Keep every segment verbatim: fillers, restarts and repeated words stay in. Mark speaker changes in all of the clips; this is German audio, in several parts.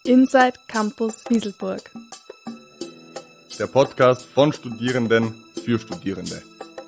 Speaker 1: Inside Campus Wieselburg.
Speaker 2: Der Podcast von Studierenden für Studierende.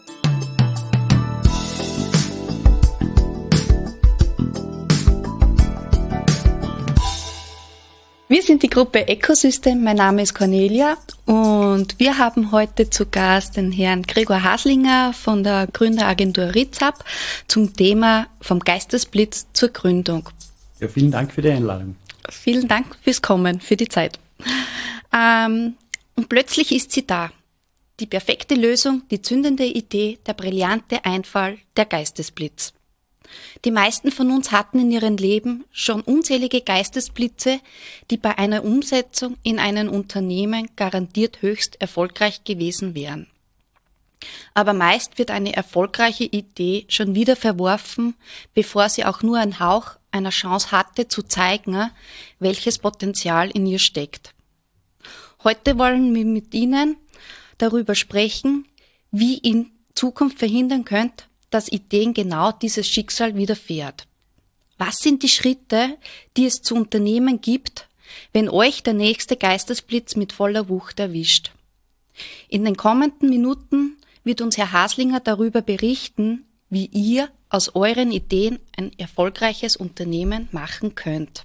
Speaker 3: Wir sind die Gruppe Ecosystem, mein Name ist Cornelia und wir haben heute zu Gast den Herrn Gregor Haslinger von der Gründeragentur Rizap zum Thema vom Geistesblitz zur Gründung.
Speaker 4: Ja, vielen Dank für die Einladung.
Speaker 3: Vielen Dank fürs Kommen, für die Zeit. Ähm, und plötzlich ist sie da. Die perfekte Lösung, die zündende Idee, der brillante Einfall, der Geistesblitz. Die meisten von uns hatten in ihrem Leben schon unzählige Geistesblitze, die bei einer Umsetzung in einem Unternehmen garantiert höchst erfolgreich gewesen wären. Aber meist wird eine erfolgreiche Idee schon wieder verworfen, bevor sie auch nur einen Hauch einer Chance hatte zu zeigen, welches Potenzial in ihr steckt. Heute wollen wir mit Ihnen darüber sprechen, wie ihr in Zukunft verhindern könnt, dass Ideen genau dieses Schicksal widerfährt. Was sind die Schritte, die es zu unternehmen gibt, wenn euch der nächste Geistesblitz mit voller Wucht erwischt? In den kommenden Minuten wird uns Herr Haslinger darüber berichten, wie ihr aus euren Ideen ein erfolgreiches Unternehmen machen könnt.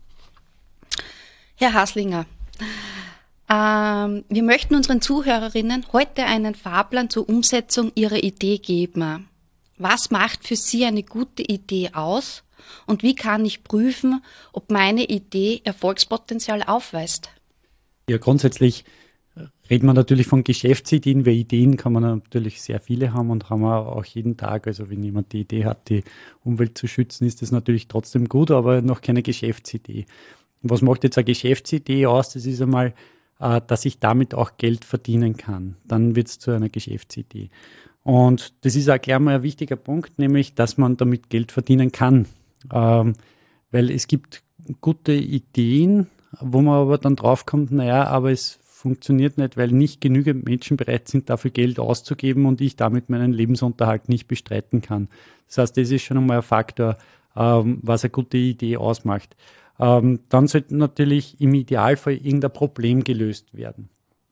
Speaker 3: Herr Haslinger, ähm, wir möchten unseren Zuhörerinnen heute einen Fahrplan zur Umsetzung ihrer Idee geben. Was macht für Sie eine gute Idee aus und wie kann ich prüfen, ob meine Idee Erfolgspotenzial aufweist?
Speaker 4: Ja, grundsätzlich redet man natürlich von Geschäftsideen, weil Ideen kann man natürlich sehr viele haben und haben wir auch jeden Tag. Also wenn jemand die Idee hat, die Umwelt zu schützen, ist das natürlich trotzdem gut, aber noch keine Geschäftsidee. Was macht jetzt eine Geschäftsidee aus? Das ist einmal, dass ich damit auch Geld verdienen kann. Dann wird es zu einer Geschäftsidee. Und das ist auch gleich mal ein wichtiger Punkt, nämlich, dass man damit Geld verdienen kann. Ähm, weil es gibt gute Ideen, wo man aber dann draufkommt, naja, aber es funktioniert nicht, weil nicht genügend Menschen bereit sind, dafür Geld auszugeben und ich damit meinen Lebensunterhalt nicht bestreiten kann. Das heißt, das ist schon einmal ein Faktor, ähm, was eine gute Idee ausmacht. Ähm, dann sollte natürlich im Idealfall irgendein Problem gelöst werden.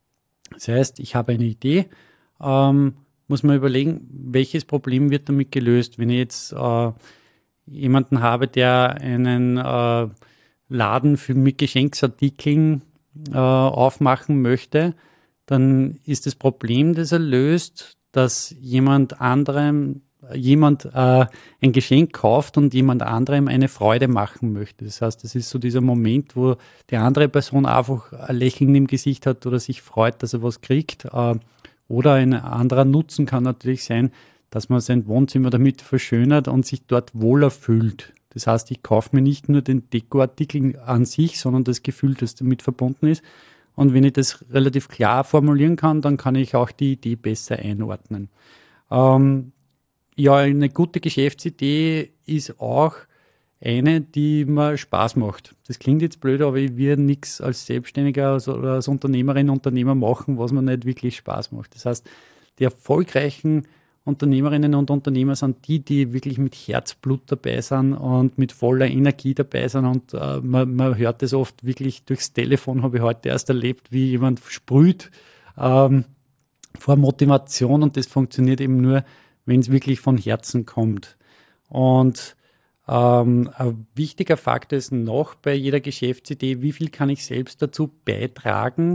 Speaker 4: Das heißt, ich habe eine Idee, ähm, muss man überlegen, welches Problem wird damit gelöst. Wenn ich jetzt äh, jemanden habe, der einen äh, Laden für, mit Geschenksartikeln äh, aufmachen möchte, dann ist das Problem, das er löst, dass jemand anderem jemand äh, ein Geschenk kauft und jemand anderem eine Freude machen möchte. Das heißt, das ist so dieser Moment, wo die andere Person einfach ein Lächeln im Gesicht hat oder sich freut, dass er was kriegt. Äh, Oder ein anderer Nutzen kann natürlich sein, dass man sein Wohnzimmer damit verschönert und sich dort wohler fühlt. Das heißt, ich kaufe mir nicht nur den Dekoartikel an sich, sondern das Gefühl, das damit verbunden ist. Und wenn ich das relativ klar formulieren kann, dann kann ich auch die Idee besser einordnen. Ähm, ja, eine gute Geschäftsidee ist auch eine, die mir Spaß macht. Das klingt jetzt blöd, aber ich will nichts als Selbstständiger oder als Unternehmerin, Unternehmer machen, was mir nicht wirklich Spaß macht. Das heißt, die erfolgreichen Unternehmerinnen und Unternehmer sind die, die wirklich mit Herzblut dabei sind und mit voller Energie dabei sind. Und äh, man, man hört das oft wirklich durchs Telefon, habe ich heute erst erlebt, wie jemand sprüht ähm, vor Motivation. Und das funktioniert eben nur, wenn es wirklich von Herzen kommt. Und Ähm, ein wichtiger Faktor ist noch bei jeder Geschäftsidee, wie viel kann ich selbst dazu beitragen,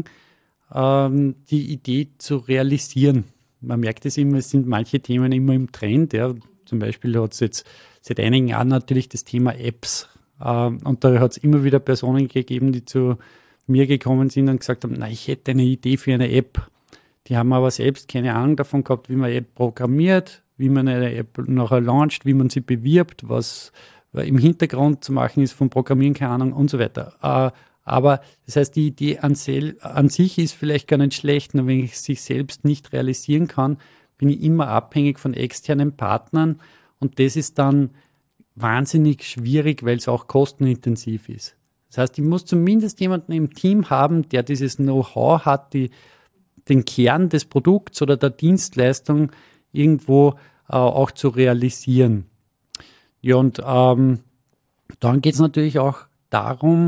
Speaker 4: ähm, die Idee zu realisieren. Man merkt es immer, es sind manche Themen immer im Trend. Ja. Zum Beispiel hat es jetzt seit einigen Jahren natürlich das Thema Apps. Ähm, und da hat es immer wieder Personen gegeben, die zu mir gekommen sind und gesagt haben, na, ich hätte eine Idee für eine App. Die haben aber selbst keine Ahnung davon gehabt, wie man eine App programmiert, wie man eine App nachher launcht, wie man sie bewirbt, was im Hintergrund zu machen ist, vom Programmieren keine Ahnung und so weiter. Aber das heißt, die Idee an, sel- an sich ist vielleicht gar nicht schlecht, nur wenn ich sich selbst nicht realisieren kann, bin ich immer abhängig von externen Partnern und das ist dann wahnsinnig schwierig, weil es auch kostenintensiv ist. Das heißt, ich muss zumindest jemanden im Team haben, der dieses Know-how hat, die den Kern des Produkts oder der Dienstleistung irgendwo äh, auch zu realisieren. Ja, und ähm, dann geht es natürlich auch darum,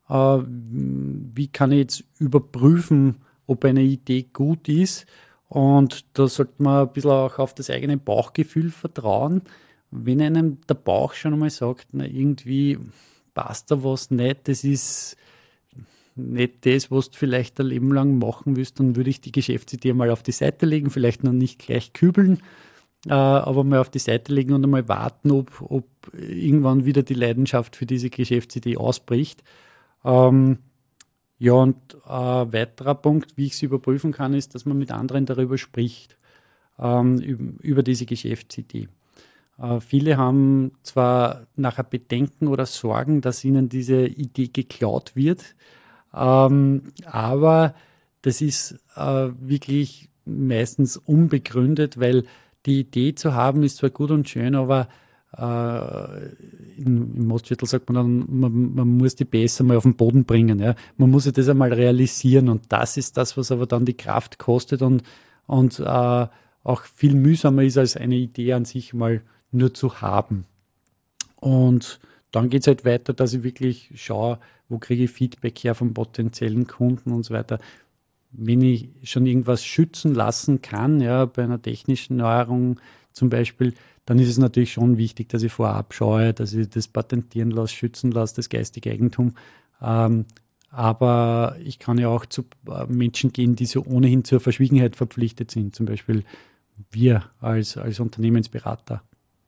Speaker 4: äh, wie kann ich jetzt überprüfen, ob eine Idee gut ist. Und da sollte man ein bisschen auch auf das eigene Bauchgefühl vertrauen. Wenn einem der Bauch schon einmal sagt, na, irgendwie passt da was nicht, das ist nicht das, was du vielleicht ein Leben lang machen willst, dann würde ich die Geschäftsidee mal auf die Seite legen, vielleicht noch nicht gleich kübeln, äh, aber mal auf die Seite legen und einmal warten, ob, ob irgendwann wieder die Leidenschaft für diese Geschäftsidee ausbricht. Ähm, ja, und ein weiterer Punkt, wie ich es überprüfen kann, ist, dass man mit anderen darüber spricht, ähm, über diese Geschäftsidee. Äh, viele haben zwar nachher Bedenken oder Sorgen, dass ihnen diese Idee geklaut wird, ähm, aber das ist äh, wirklich meistens unbegründet, weil die Idee zu haben ist zwar gut und schön, aber äh, in, im Mostviertel sagt man dann, man, man muss die besser mal auf den Boden bringen. Ja? Man muss ja das einmal realisieren und das ist das, was aber dann die Kraft kostet und, und äh, auch viel mühsamer ist, als eine Idee an sich mal nur zu haben. Und dann geht es halt weiter, dass ich wirklich schaue, wo kriege ich Feedback her von potenziellen Kunden und so weiter. Wenn ich schon irgendwas schützen lassen kann, ja, bei einer technischen Neuerung zum Beispiel, dann ist es natürlich schon wichtig, dass ich vorab schaue, dass ich das patentieren lasse, schützen lasse, das geistige Eigentum. Ähm, aber ich kann ja auch zu äh, Menschen gehen, die so ohnehin zur Verschwiegenheit verpflichtet sind, zum Beispiel wir als, als Unternehmensberater.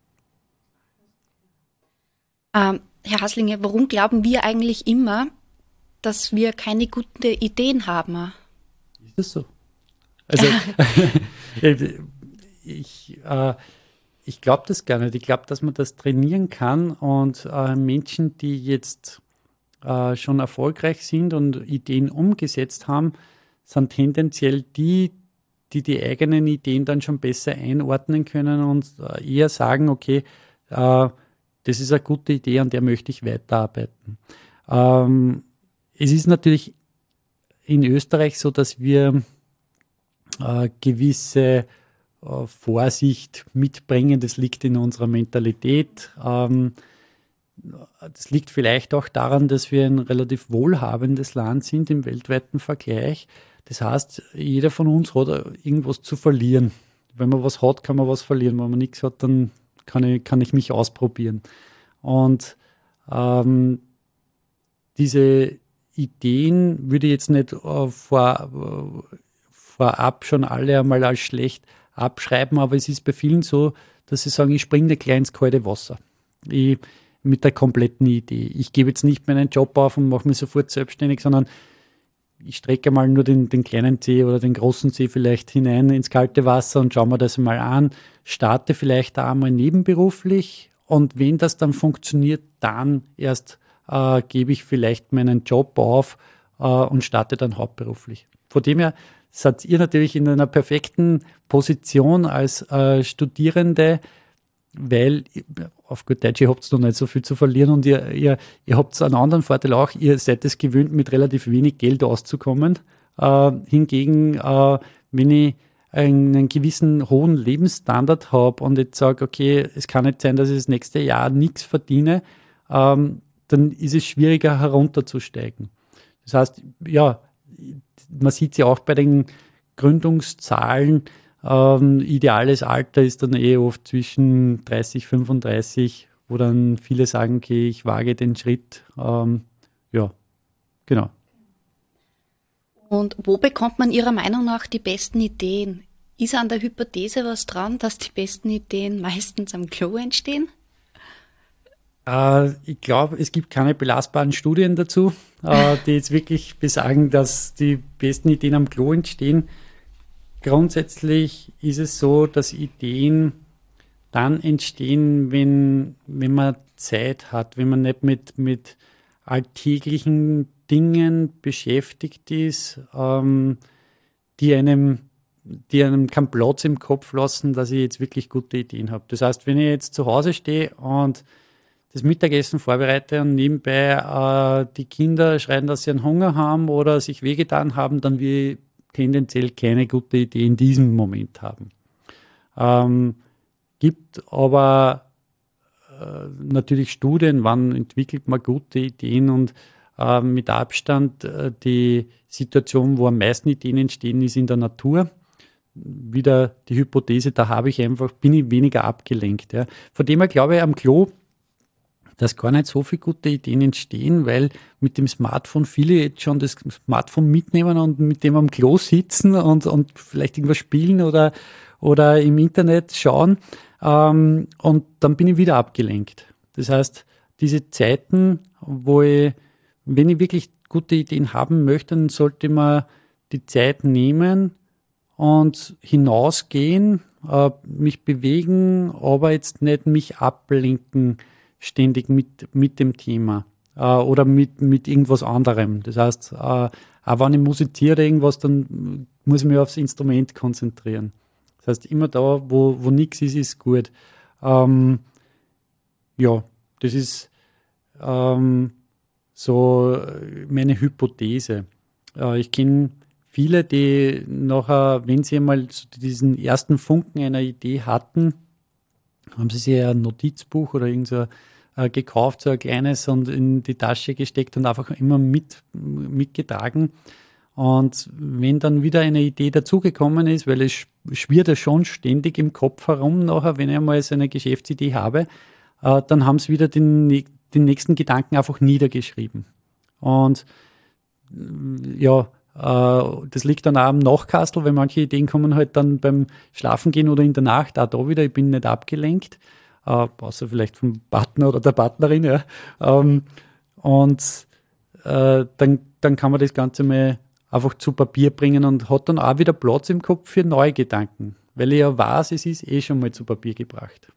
Speaker 3: Ähm, Herr Haslinger, warum glauben wir eigentlich immer, dass wir keine guten Ideen haben?
Speaker 4: Ist das so? Also, ich, äh, ich glaube das gar nicht. Ich glaube, dass man das trainieren kann und äh, Menschen, die jetzt äh, schon erfolgreich sind und Ideen umgesetzt haben, sind tendenziell die, die die eigenen Ideen dann schon besser einordnen können und äh, eher sagen, okay, äh, das ist eine gute Idee, an der möchte ich weiterarbeiten. Ähm, es ist natürlich in Österreich so, dass wir äh, gewisse äh, Vorsicht mitbringen. Das liegt in unserer Mentalität. Ähm, das liegt vielleicht auch daran, dass wir ein relativ wohlhabendes Land sind im weltweiten Vergleich. Das heißt, jeder von uns hat irgendwas zu verlieren. Wenn man was hat, kann man was verlieren. Wenn man nichts hat, dann kann ich, kann ich mich ausprobieren. Und ähm, diese Ideen würde ich jetzt nicht äh, vor, äh, vorab schon alle einmal als schlecht abschreiben, aber es ist bei vielen so, dass sie sagen, ich springe nicht gleich ins kalte Wasser. Ich, mit der kompletten Idee. Ich gebe jetzt nicht meinen Job auf und mache mich sofort selbstständig, sondern ich strecke mal nur den, den kleinen Zeh oder den großen Zeh vielleicht hinein ins kalte Wasser und schaue mir das mal an, starte vielleicht da einmal nebenberuflich und wenn das dann funktioniert, dann erst äh, gebe ich vielleicht meinen Job auf äh, und starte dann hauptberuflich. Von dem her seid ihr natürlich in einer perfekten Position als äh, Studierende, weil auf gut Deutsch, ihr habt noch nicht so viel zu verlieren und ihr, ihr, ihr habt einen anderen Vorteil auch, ihr seid es gewöhnt, mit relativ wenig Geld auszukommen. Äh, hingegen, äh, wenn ich einen gewissen hohen Lebensstandard habe und jetzt sage, okay, es kann nicht sein, dass ich das nächste Jahr nichts verdiene, ähm, dann ist es schwieriger herunterzusteigen. Das heißt, ja, man sieht es ja auch bei den Gründungszahlen, ähm, ideales Alter ist dann eh oft zwischen dreißig, fünfunddreißig, wo dann viele sagen, okay, ich wage den Schritt. Ähm, ja, genau.
Speaker 3: Und wo bekommt man Ihrer Meinung nach die besten Ideen? Ist an der Hypothese was dran, dass die besten Ideen meistens am Klo entstehen?
Speaker 4: Äh, ich glaube, es gibt keine belastbaren Studien dazu, äh, die jetzt wirklich besagen, dass die besten Ideen am Klo entstehen. Grundsätzlich ist es so, dass Ideen dann entstehen, wenn, wenn man Zeit hat, wenn man nicht mit, mit alltäglichen Dingen beschäftigt ist, ähm, die einem, die einem keinen Platz im Kopf lassen, dass ich jetzt wirklich gute Ideen habe. Das heißt, wenn ich jetzt zu Hause stehe und das Mittagessen vorbereite und nebenbei äh, die Kinder schreien, dass sie einen Hunger haben oder sich wehgetan haben, dann will ich tendenziell keine gute Idee in diesem Moment haben. Ähm, gibt aber äh, natürlich Studien, wann entwickelt man gute Ideen und äh, mit Abstand äh, die Situation, wo am meisten Ideen entstehen, ist in der Natur. Wieder die Hypothese, da habe ich einfach, bin ich weniger abgelenkt. Ja. Von dem her glaube ich am Klo, dass gar nicht so viele gute Ideen entstehen, weil mit dem Smartphone viele jetzt schon das Smartphone mitnehmen und mit dem am Klo sitzen und, und vielleicht irgendwas spielen oder, oder im Internet schauen. Ähm, und dann bin ich wieder abgelenkt. Das heißt, diese Zeiten, wo ich, wenn ich wirklich gute Ideen haben möchte, dann sollte man die Zeit nehmen und hinausgehen, äh, mich bewegen, aber jetzt nicht mich ablenken ständig mit, mit dem Thema äh, oder mit, mit irgendwas anderem. Das heißt, äh, auch wenn ich musiziere irgendwas, dann muss ich mich aufs Instrument konzentrieren. Das heißt, immer da, wo, wo nichts ist, ist gut. Ähm, ja, das ist ähm, so meine Hypothese. Äh, ich kenne viele, die nachher, wenn sie einmal so diesen ersten Funken einer Idee hatten, haben sie sich ein Notizbuch oder irgend so äh, gekauft, so ein kleines und in die Tasche gesteckt und einfach immer mit, mitgetragen. Und wenn dann wieder eine Idee dazugekommen ist, weil es schwirrt ja schon ständig im Kopf herum nachher, wenn ich einmal so eine Geschäftsidee habe, äh, dann haben sie wieder den, den nächsten Gedanken einfach niedergeschrieben. Und ja, das liegt dann auch am Nachkastel, weil manche Ideen kommen halt dann beim Schlafengehen oder in der Nacht, auch da wieder, ich bin nicht abgelenkt, äh, außer vielleicht vom Partner oder der Partnerin, ja. Ähm, und äh, dann, dann kann man das Ganze mal einfach zu Papier bringen und hat dann auch wieder Platz im Kopf für neue Gedanken, weil ich ja weiß, es ist eh schon mal zu Papier gebracht.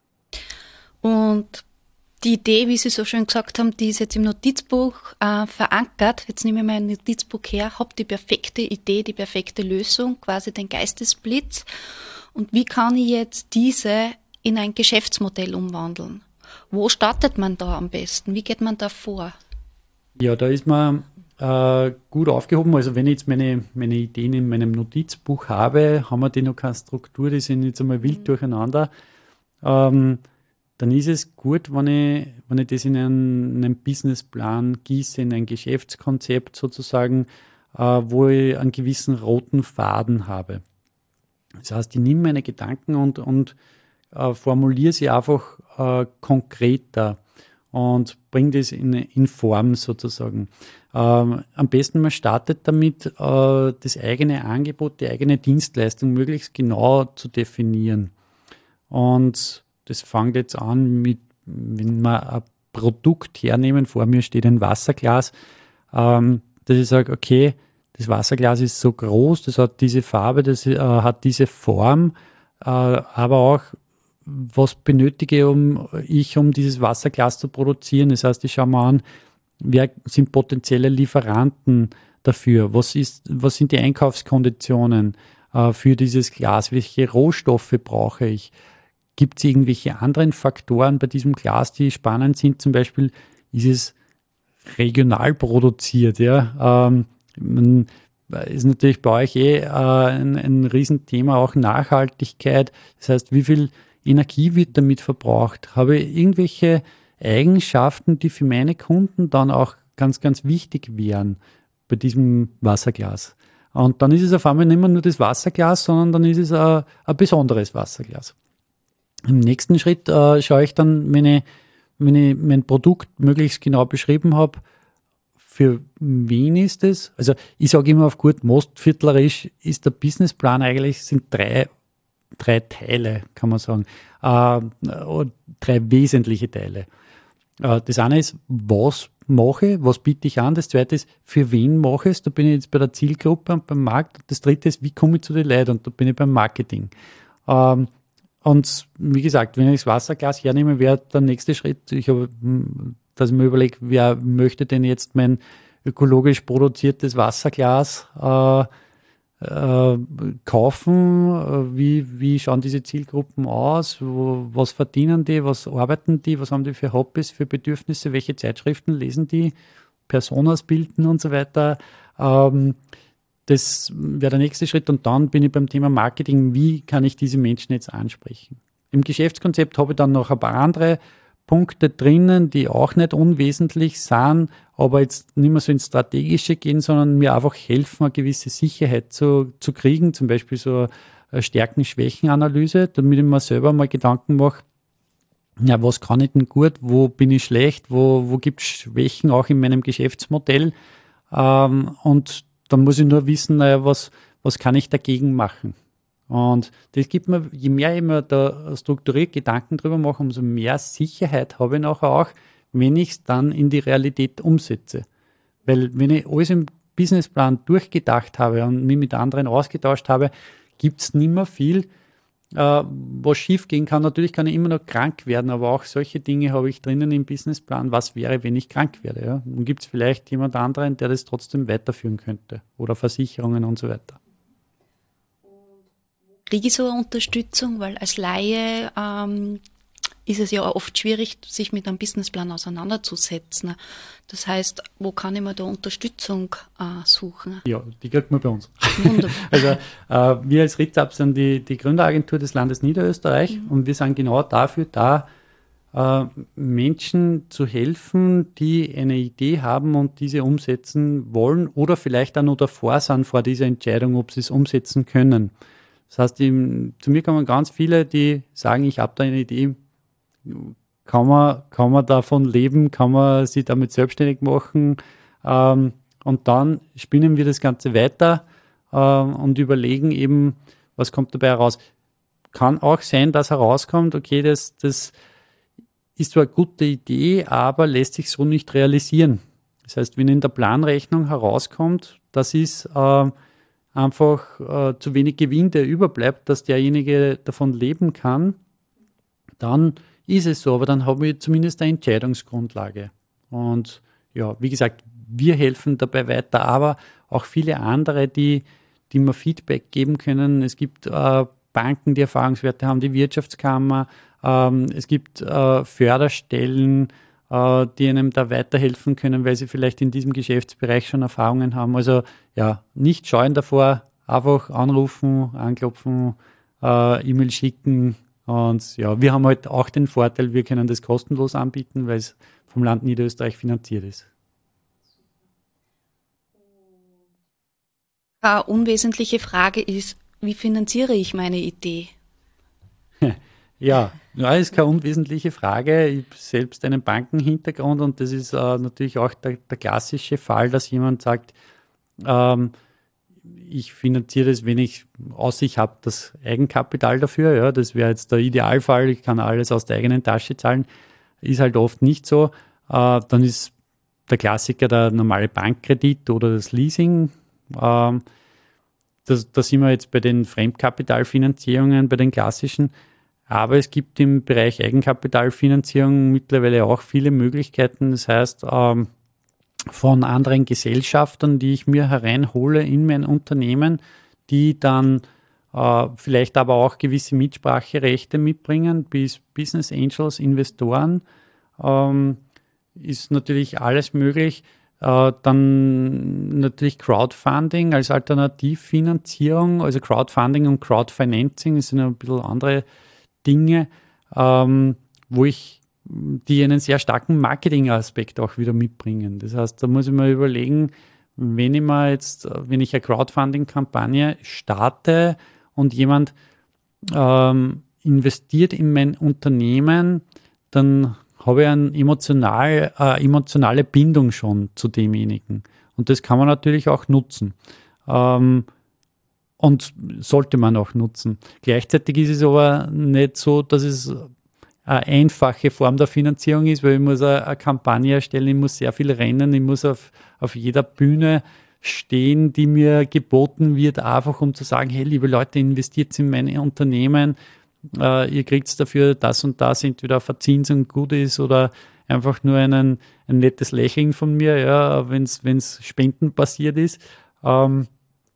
Speaker 3: Und die Idee, wie Sie so schön gesagt haben, die ist jetzt im Notizbuch äh, verankert. Jetzt nehme ich mein Notizbuch her, habe die perfekte Idee, die perfekte Lösung, quasi den Geistesblitz. Und wie kann ich jetzt diese in ein Geschäftsmodell umwandeln? Wo startet man da am besten? Wie geht man da vor?
Speaker 4: Ja, da ist man äh, gut aufgehoben. Also wenn ich jetzt meine, meine Ideen in meinem Notizbuch habe, haben wir die noch keine Struktur, die sind jetzt einmal wild mhm. durcheinander. Ähm, dann ist es gut, wenn ich, wenn ich das in einen, in einen Businessplan gieße, in ein Geschäftskonzept sozusagen, äh, wo ich einen gewissen roten Faden habe. Das heißt, ich nehme meine Gedanken und, und äh, formuliere sie einfach äh, konkreter und bringe das in, in Form sozusagen. Ähm, am besten man startet damit, äh, das eigene Angebot, die eigene Dienstleistung möglichst genau zu definieren. Und das fängt jetzt an mit, wenn wir ein Produkt hernehmen, vor mir steht ein Wasserglas, ähm, dass ich sage, okay, das Wasserglas ist so groß, das hat diese Farbe, das äh, hat diese Form, äh, aber auch, was benötige um, ich, um dieses Wasserglas zu produzieren? Das heißt, ich schaue mir an, wer sind potenzielle Lieferanten dafür? Was ist, was sind die Einkaufskonditionen äh, für dieses Glas? Welche Rohstoffe brauche ich? Gibt es irgendwelche anderen Faktoren bei diesem Glas, die spannend sind? Zum Beispiel ist es regional produziert. Ja? Ähm, man, ist natürlich bei euch eh äh, ein, ein Riesenthema, auch Nachhaltigkeit. Das heißt, wie viel Energie wird damit verbraucht? Habe ich irgendwelche Eigenschaften, die für meine Kunden dann auch ganz, ganz wichtig wären bei diesem Wasserglas? Und dann ist es auf einmal nicht mehr nur das Wasserglas, sondern dann ist es ein, ein besonderes Wasserglas. Im nächsten Schritt äh, schaue ich dann, wenn ich, wenn ich mein Produkt möglichst genau beschrieben habe, für wen ist es? Also ich sage immer auf gut mostviertlerisch, ist der Businessplan eigentlich, sind drei, drei Teile, kann man sagen, äh, drei wesentliche Teile. Äh, das eine ist, was mache ich, was biete ich an? Das zweite ist, für wen mache ich es? Da bin ich jetzt bei der Zielgruppe und beim Markt. Das dritte ist, wie komme ich zu den Leuten? Und da bin ich beim Marketing. Ähm, Und wie gesagt, wenn ich das Wasserglas hernehme, wäre der nächste Schritt, ich habe, dass ich mir überlege, wer möchte denn jetzt mein ökologisch produziertes Wasserglas äh, äh, kaufen? Wie, wie schauen diese Zielgruppen aus? Wo, was verdienen die? Was arbeiten die? Was haben die für Hobbys, für Bedürfnisse? Welche Zeitschriften lesen die? Personas bilden und so weiter. Ähm, Das wäre der nächste Schritt und dann bin ich beim Thema Marketing. Wie kann ich diese Menschen jetzt ansprechen? Im Geschäftskonzept habe ich dann noch ein paar andere Punkte drinnen, die auch nicht unwesentlich sind, aber jetzt nicht mehr so ins Strategische gehen, sondern mir einfach helfen, eine gewisse Sicherheit zu, zu kriegen, zum Beispiel so eine Stärken-Schwächen-Analyse, damit ich mir selber mal Gedanken mache, ja, was kann ich denn gut, wo bin ich schlecht, wo, wo gibt es Schwächen auch in meinem Geschäftsmodell, ähm, und dann muss ich nur wissen, naja, was, was kann ich dagegen machen. Und das gibt mir, je mehr ich mir da strukturiert Gedanken drüber mache, umso mehr Sicherheit habe ich nachher auch, wenn ich es dann in die Realität umsetze. Weil wenn ich alles im Businessplan durchgedacht habe und mich mit anderen ausgetauscht habe, gibt es nicht mehr viel, äh, was schief gehen kann. Natürlich kann ich immer noch krank werden, aber auch solche Dinge habe ich drinnen im Businessplan. Was wäre, wenn ich krank werde? Ja? Dann gibt es vielleicht jemand anderen, der das trotzdem weiterführen könnte. Oder Versicherungen und so weiter.
Speaker 3: Kriege ich so eine Unterstützung, weil als Laie ähm, ist es ja oft schwierig, sich mit einem Businessplan auseinanderzusetzen. Das heißt, wo kann ich mir da Unterstützung äh, suchen?
Speaker 4: Ja, die kriegt man bei uns.
Speaker 3: Wunderbar.
Speaker 4: Also äh, wir als Ritzab sind die, die Gründeragentur des Landes Niederösterreich, mhm. und wir sind genau dafür da, äh, Menschen zu helfen, die eine Idee haben und diese umsetzen wollen oder vielleicht auch noch davor sind vor dieser Entscheidung, ob sie es umsetzen können. Das heißt, im, zu mir kommen ganz viele, die sagen, ich habe da eine Idee, kann man, kann man davon leben, kann man sich damit selbstständig machen, ähm, und dann spinnen wir das Ganze weiter ähm, und überlegen eben, was kommt dabei heraus. Kann auch sein, dass herauskommt, okay, das, das ist zwar eine gute Idee, aber lässt sich so nicht realisieren. Das heißt, wenn in der Planrechnung herauskommt, das ist äh, einfach äh, zu wenig Gewinn, der überbleibt, dass derjenige davon leben kann, dann ist es so, aber dann haben wir zumindest eine Entscheidungsgrundlage. Und ja, wie gesagt, wir helfen dabei weiter, aber auch viele andere, die, die mir Feedback geben können. Es gibt äh, Banken, die Erfahrungswerte haben, die Wirtschaftskammer, ähm, es gibt äh, Förderstellen, äh, die einem da weiterhelfen können, weil sie vielleicht in diesem Geschäftsbereich schon Erfahrungen haben. Also ja, nicht scheuen davor, einfach anrufen, anklopfen, äh, E-Mail schicken. Und ja, wir haben halt auch den Vorteil, wir können das kostenlos anbieten, weil es vom Land Niederösterreich finanziert ist.
Speaker 3: Eine unwesentliche Frage ist, wie finanziere ich meine Idee?
Speaker 4: Ja, ja, ist keine unwesentliche Frage. Ich habe selbst einen Bankenhintergrund und das ist äh, natürlich auch der, der klassische Fall, dass jemand sagt, ähm, ich finanziere das, wenn ich aus ich habe das Eigenkapital dafür. Ja, das wäre jetzt der Idealfall. Ich kann alles aus der eigenen Tasche zahlen. Ist halt oft nicht so. Äh, dann ist der Klassiker der normale Bankkredit oder das Leasing. Ähm, das, da sind wir jetzt bei den Fremdkapitalfinanzierungen, bei den klassischen. Aber es gibt im Bereich Eigenkapitalfinanzierung mittlerweile auch viele Möglichkeiten. Das heißt, ähm, von anderen Gesellschaftern, die ich mir hereinhole in mein Unternehmen, die dann äh, vielleicht aber auch gewisse Mitspracherechte mitbringen, bis Business Angels, Investoren, ähm, ist natürlich alles möglich. Äh, dann natürlich Crowdfunding als Alternativfinanzierung, also Crowdfunding und Crowdfinancing, das sind ein bisschen andere Dinge, ähm, wo ich die einen sehr starken Marketingaspekt auch wieder mitbringen. Das heißt, da muss ich mir überlegen, wenn ich mal jetzt, wenn ich eine Crowdfunding-Kampagne starte und jemand ähm, investiert in mein Unternehmen, dann habe ich eine emotional, äh, emotionale Bindung schon zu demjenigen. Und das kann man natürlich auch nutzen. Ähm, und sollte man auch nutzen. Gleichzeitig ist es aber nicht so, dass es eine einfache Form der Finanzierung ist, weil ich muss eine, eine Kampagne erstellen, ich muss sehr viel rennen, ich muss auf, auf jeder Bühne stehen, die mir geboten wird, einfach um zu sagen, hey, liebe Leute, investiert in meine Unternehmen, äh, ihr kriegt dafür das und das, entweder auf Verzinsung gut ist oder einfach nur einen, ein nettes Lächeln von mir, ja, wenn es Spenden passiert ist. Ähm,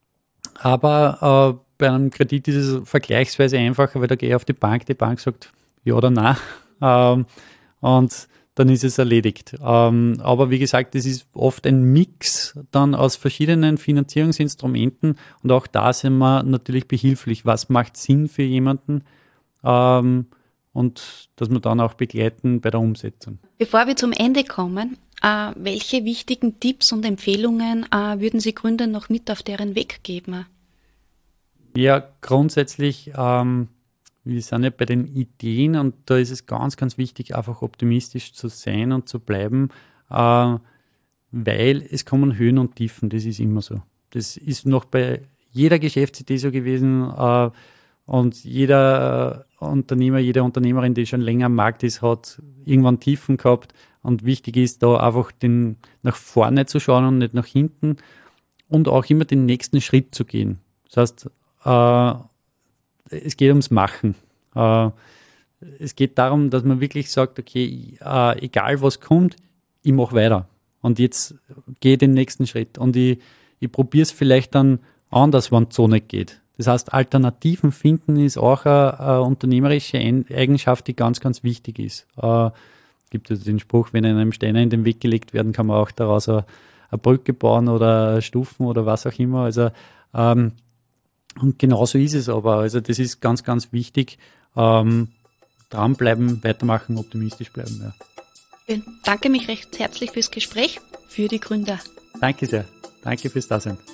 Speaker 4: aber äh, bei einem Kredit ist es vergleichsweise einfacher, weil da gehe ich auf die Bank, die Bank sagt, ja oder nein, ähm, und dann ist es erledigt. Ähm, aber wie gesagt, es ist oft ein Mix dann aus verschiedenen Finanzierungsinstrumenten und auch da sind wir natürlich behilflich. Was macht Sinn für jemanden? Ähm, und dass wir dann auch begleiten bei der Umsetzung.
Speaker 3: Bevor wir zum Ende kommen, äh, welche wichtigen Tipps und Empfehlungen äh, würden Sie Gründern noch mit auf deren Weg geben?
Speaker 4: Ja, grundsätzlich, ähm, wir sind ja bei den Ideen und da ist es ganz, ganz wichtig, einfach optimistisch zu sein und zu bleiben, äh, weil es kommen Höhen und Tiefen, das ist immer so. Das ist noch bei jeder Geschäftsidee so gewesen äh, und jeder äh, Unternehmer, jede Unternehmerin, die schon länger am Markt ist, hat irgendwann Tiefen gehabt und wichtig ist da einfach den, nach vorne zu schauen und nicht nach hinten und auch immer den nächsten Schritt zu gehen. Das heißt, äh, es geht ums Machen. Äh, es geht darum, dass man wirklich sagt, okay, äh, egal was kommt, ich mache weiter. Und jetzt gehe ich den nächsten Schritt. Und ich, ich probiere es vielleicht dann anders, wenn es so nicht geht. Das heißt, Alternativen finden ist auch eine, eine unternehmerische Eigenschaft, die ganz, ganz wichtig ist. Äh, gibt es den Spruch, wenn einem Steine in den Weg gelegt werden, kann man auch daraus eine, eine Brücke bauen oder Stufen oder was auch immer. Also ähm, und genauso ist es aber. Also das ist ganz, ganz wichtig. Ähm, dranbleiben, weitermachen, optimistisch bleiben. Ja.
Speaker 3: Ich danke mich recht herzlich fürs Gespräch, für die Gründer.
Speaker 4: Danke sehr. Danke fürs Dasein.